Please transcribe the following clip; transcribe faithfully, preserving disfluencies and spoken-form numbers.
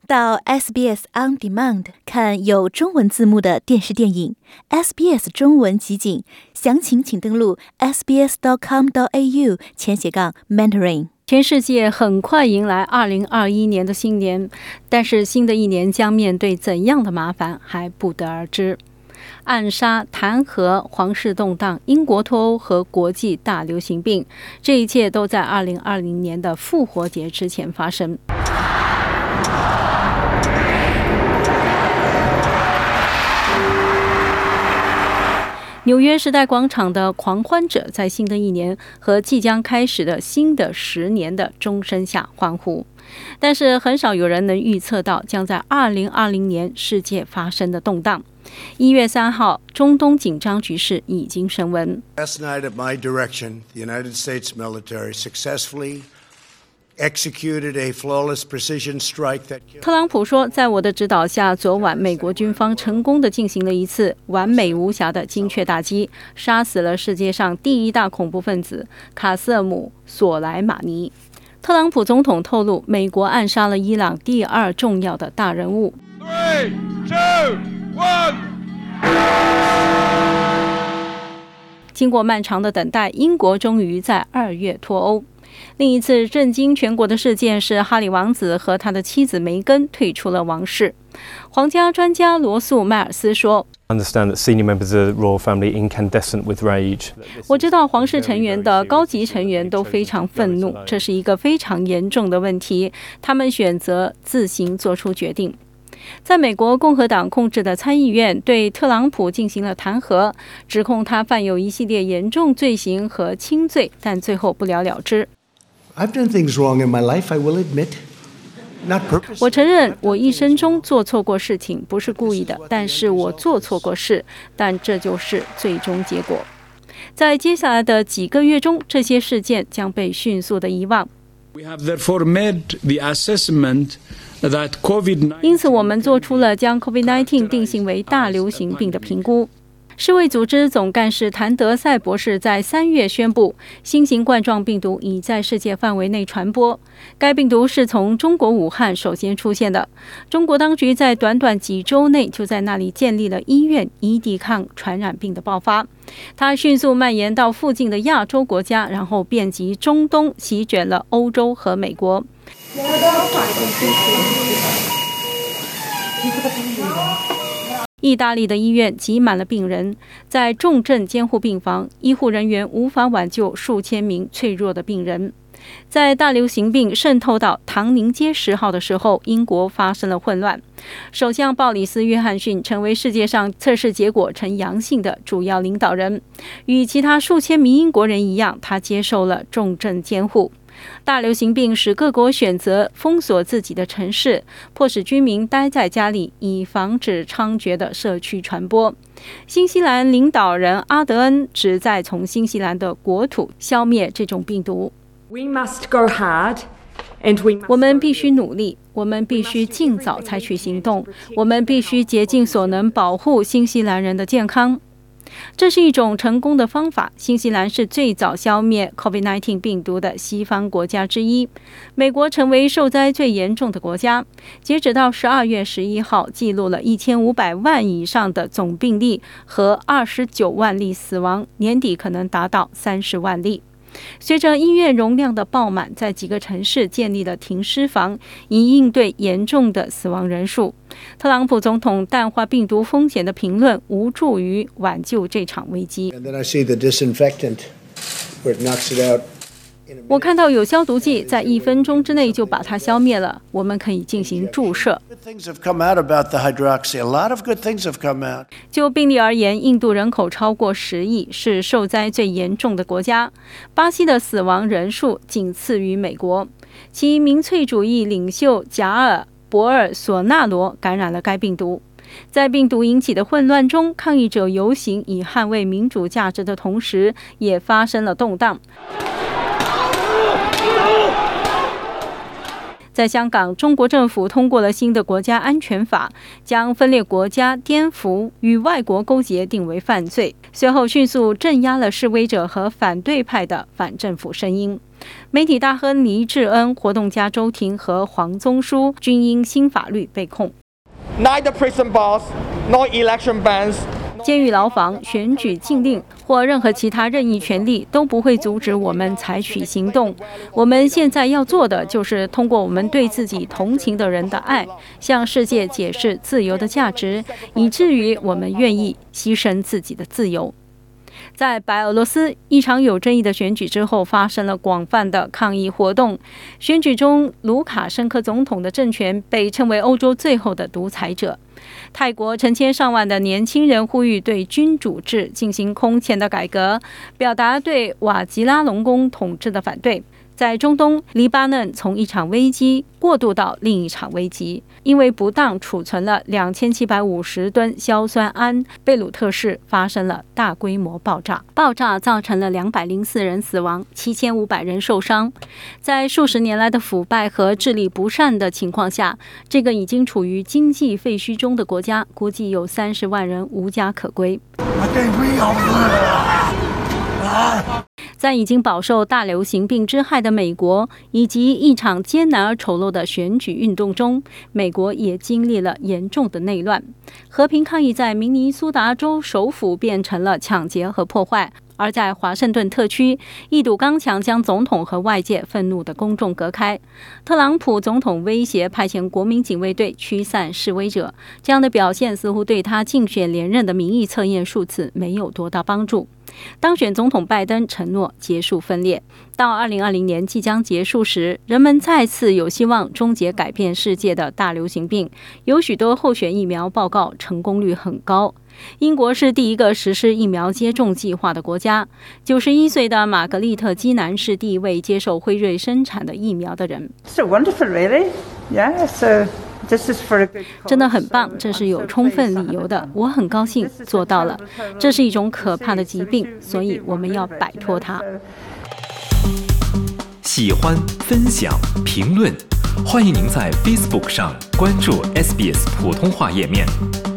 到 S B S On Demand 看有中文字幕的电视电影 S B S 中文集锦，详情请登录 s b s dot com dot a u 前斜杠 mentoring。 全世界很快迎来二零二一年的新年，但是新的一年将面对怎样的麻烦还不得而知。暗杀、弹劾、皇室动荡、英国脱欧和国际大流行病，这一切都在二零二零年的复活节之前发生。纽约时代广场的狂欢者在新的一年和即将开始的新的十年的钟声下欢呼，但是很少有人能预测到将在二零二零年世界发生的动荡。一月三号，中东紧张局势已经升温。 Last night at my direction, the United States military successfully executed a flawless precision strike that 特朗普说，在我的指导下，昨晚美国军方成功地进行了一次完美无瑕的精确打击，杀死了世界上第一大恐怖分子卡瑟姆·索莱马尼。特朗普总统透露，美国暗杀了伊朗第二重要的大人物。 Three, two, one. 经过漫长的等待，英国终于在二月脱欧。另一次震惊全国的事件是哈里王子和他的妻子梅根退出了王室。皇家专家罗素·迈尔斯说，我知道皇室成员的高级成员都非常愤怒，这是一个非常严重的问题，他们选择自行做出决定。在美国共和党控制的参议院对特朗普进行了弹劾，指控他犯有一系列严重罪行和轻罪，但最后不了了之。 I've done things wrong in my life, I will admit. Not purposely. 我承认我一生中做错过事情，不是故意的，但是我做错过事，但这就是最终结果。在接下来的几个月中，这些事件将被迅速的遗忘。 We have therefore made the assessment that COVID 因此，我们做出了将 COVID 十九 定性为大流行病的评估。世卫组织总干事谭德赛博士在三月宣布，新型冠状病毒已在世界范围内传播。该病毒是从中国武汉首先出现的，中国当局在短短几周内就在那里建立了医院，以抵抗传染病的爆发。它迅速蔓延到附近的亚洲国家，然后遍及中东，席卷了欧洲和美国。意大利的医院挤满了病人，在重症监护病房，医护人员无法挽救数千名脆弱的病人。在大流行病渗透到唐宁街十号的时候，英国发生了混乱。首相鲍里斯·约翰逊成为世界上测试结果呈阳性的主要领导人，与其他数千名英国人一样，他接受了重症监护。大流行病使各国选择封锁自己的城市，迫使居民待在家里，以防止猖獗的社区传播。新西兰领导人阿德恩旨在从新西兰的国土消灭这种病毒。 We must go hard, and we must 我们必须努力，我们必须尽早采取行动，我们必须竭尽所能保护新西兰人的健康。这是一种成功的方法。新西兰是最早消灭 COVID 十九 病毒的西方国家之一，美国成为受灾最严重的国家。截止到十二月十一号，记录了一千五百万以上的总病例和二十九万例死亡，年底可能达到三十万例。随着医院容量的爆满，在几个城市建立了停尸房，以应对严重的死亡人数。特朗普总统淡化病毒风险的评论无助于挽救这场危机。 And then I see the disinfectant where it knocks it out. 我看到有消毒剂在一分钟之内就把它消灭了，我们可以进行注射。 Good things have come out about the hydroxy. A lot of good things have come out. 就病例而言，印度人口超过十亿，是受灾最严重的国家。巴西的死亡人数仅次于美国。其民粹主义领袖贾尔·博尔索纳罗感染了该病毒。在病毒引起的混乱中，抗议者游行以捍卫民主价值的同时，也发生了动荡。 在香港，中国政府通过了新的国家安全法，将分裂国家、颠覆与外国勾结定为犯罪，随后迅速镇压了示威者和反对派的反政府声音。媒体大亨黎智恩、活动家周庭和黄宗书均因新法律被控。 Neither prison bars nor election bans 监狱牢房、选举禁令或任何其他任意权利都不会阻止我们采取行动。我们现在要做的就是通过我们对自己同情的人的爱，向世界解释自由的价值，以至于我们愿意牺牲自己的自由。在白俄罗斯一场有争议的选举之后，发生了广泛的抗议活动。选举中，卢卡申科总统的政权被称为欧洲最后的独裁者。泰国成千上万的年轻人呼吁对君主制进行空前的改革，表达对瓦吉拉隆功统治的反对。在中东，黎巴嫩从一场危机过渡到另一场危机，因为不当储存了两千七百五十吨硝酸铵，贝鲁特市发生了大规模爆炸，爆炸造成了两百零四人死亡，七千五百人受伤。在数十年来的腐败和治理不善的情况下，这个已经处于经济废墟中的国家，估计有三十万人无家可归。在已经饱受大流行病之害的美国，以及一场艰难而丑陋的选举运动中，美国也经历了严重的内乱。和平抗议在明尼苏达州首府变成了抢劫和破坏，而在华盛顿特区，一堵钢墙将总统和外界愤怒的公众隔开。特朗普总统威胁派遣国民警卫队驱散示威者，这样的表现似乎对他竞选连任的民意测验数字没有多大帮助。当选总统拜登承诺结束分裂，到二零二零年即将结束时，人们再次有希望终结改变世界的大流行病。有许多候选疫苗报告成功率很高。英国是第一个实施疫苗接种计划的国家。九十一岁的玛格丽特·基南是第一位接受辉瑞生产的疫苗的人。 So wonderful, really? Yeah, so this is for a good cause. 真的很棒，这是有充分理由的。我很高兴做到了。这是一种可怕的疾病，所以我们要摆脱它。 喜欢、分享、评论，欢迎您在 Facebook 上关注 S B S 普通话页面。